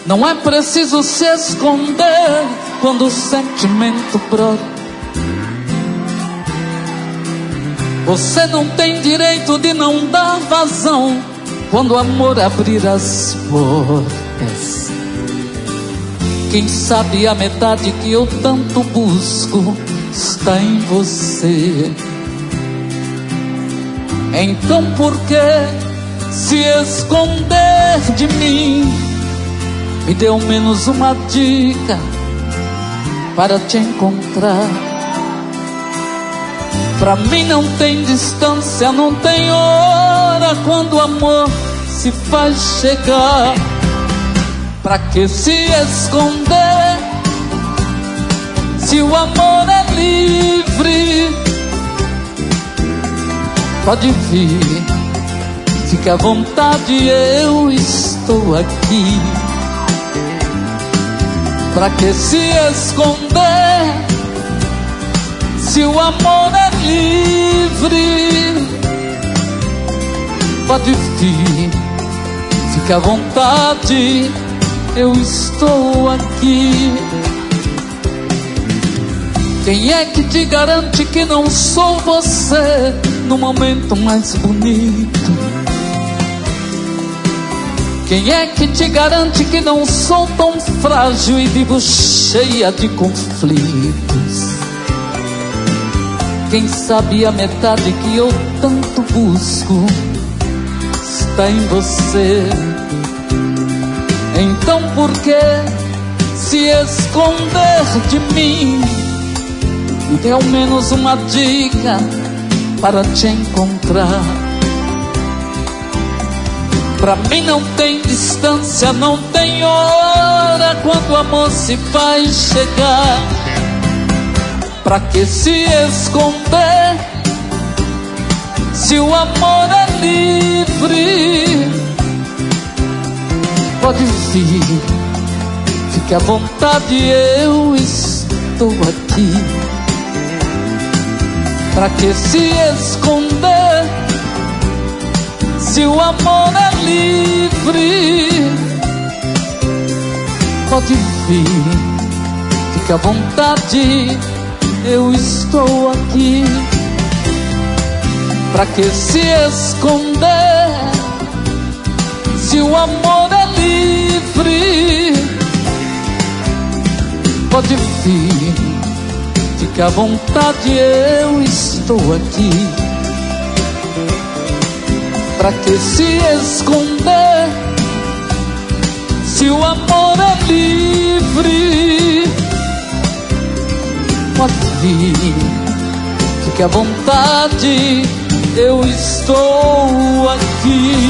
Não é preciso se esconder quando o sentimento brota. Você não tem direito de não dar vazão quando o amor abrir as portas. Quem sabe a metade que eu tanto busco está em você. Então por que se esconder de mim? Me dê ao menos uma dica para te encontrar. Pra mim não tem distância, não tem hora quando o amor se faz chegar. Pra que se esconder se o amor é livre? Pode vir, fique à vontade, eu estou aqui. Pra que se esconder se o amor é livre? Pode vir, fique à vontade, eu estou aqui. Quem é que te garante que não sou você no momento mais bonito? Quem é que te garante que não sou tão frágil e vivo cheia de conflitos? Quem sabe a metade que eu tanto busco está em você. Então por que se esconder de mim? Me dê ao menos uma dica para te encontrar. Pra mim não tem distância, não tem hora quando o amor se faz chegar. Pra que se esconder se o amor é livre? Pode vir, fique à vontade, eu estou aqui. Pra que se esconder se o amor é livre? Pode vir, fique à vontade, eu estou aqui. Pra que se esconder se o amor é livre? Pode vir, fique à vontade, eu estou aqui. Pra que se esconder se o amor é livre? Pode vir, fique à vontade, eu estou aqui.